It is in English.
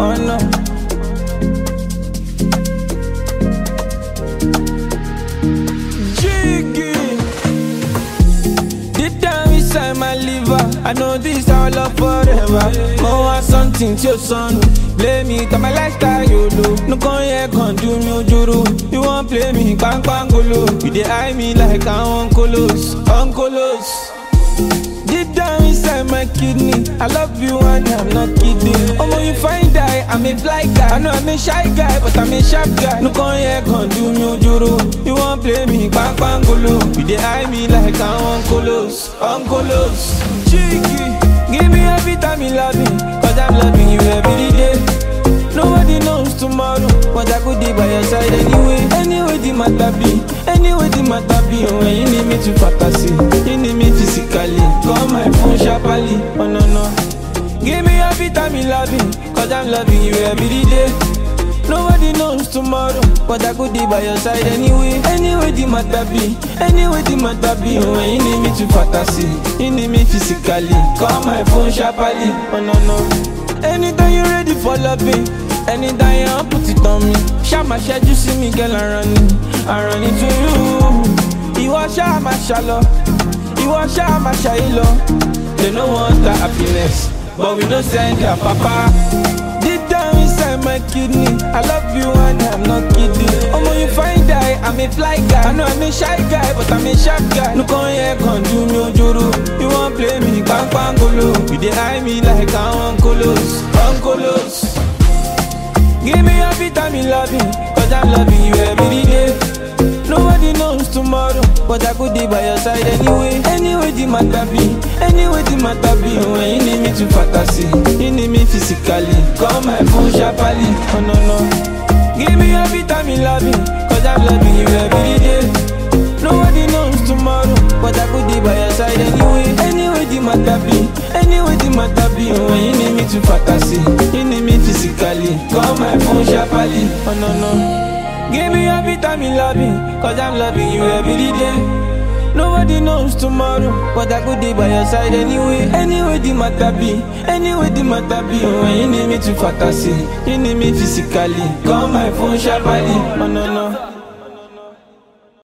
oh no. Jiggy, deep down inside my liver, I know this our love forever. Mo want something to your son. Blame me, to my lifestyle you do. No come here, come do me ojoro. You won't play me, bang bang golo. You dey eye me like I'm uncolos, uncolos. Deep down inside my kidney, I love you and I'm not kidding. Oh, when you find die, I'm a fly guy. I know I'm a shy guy, but I'm a sharp guy. No come here, come do me ojoro. You won't play me, bang bang golo. You dey eye me like I'm uncolos, uncolos. Cheeky, give me every time you love me, cause I'm loving you every day. Nobody knows tomorrow, but I could be by your side anyway. Anyway the matter be, anyway the matter be. When you need me to fantasy, you need me physically. Call my phone sharply, oh no no. Give me every time you love me, cause I'm loving you every day. Nobody knows tomorrow, but I could be by your side anyway. Anyway the matter be, anyway the matter be. When you need me to fantasy, you need me physically. Call my phone sharply, oh no no. Anytime you're ready for loving, anytime you want put it on me. Shama shed you see me girl I run into you. You want shama shallow, you want shama shallow. They no want the happiness, but we don't send their papa. Deep down inside my kidney, I love you and I'm not kidding. Oh, when you find die, I'm a fly guy. I know I'm a shy guy, but I'm a sharp guy. No come here, come do me ojoro. You won't play me, bang bang golo. You dey eye me like I'm uncolos, uncolos. Give me every time you love me, cause I'm loving you every day. Nobody knows tomorrow, but I could be by your side anyway. Anyway the matter be, anyway the matter be. When you need me to fantasy, you need me physically. Call my phone sharply, oh no no. Give me every time you love me, cause I'm loving you every day. Nobody knows tomorrow, but I could be by your side anyway. Anyway the matter be, anyway the matter be. When you need me to fantasy, you need me physically. Call my phone sharply, oh no no. Give me every time you love me, cause I'm loving you every day. Nobody knows tomorrow, but I could be by your side anyway. Anyway the matter be, anyway the matter be. When you need me to fantasy, you need me physically. Call my phone sharply, oh no no.